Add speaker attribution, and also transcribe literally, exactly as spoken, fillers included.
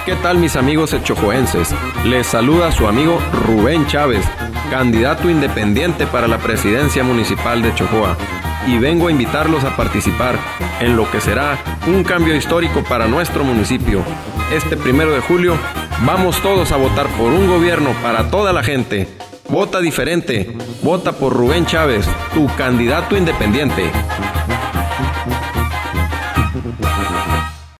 Speaker 1: ¿Qué tal, mis amigos echojoenses? Les saluda su amigo Rubén Chávez, candidato independiente para la presidencia municipal de Chojoa, y vengo a invitarlos a participar en lo que será un cambio histórico para nuestro municipio. Este primero de julio, vamos todos a votar por un gobierno para toda la gente. Vota diferente, vota por Rubén Chávez, tu candidato independiente.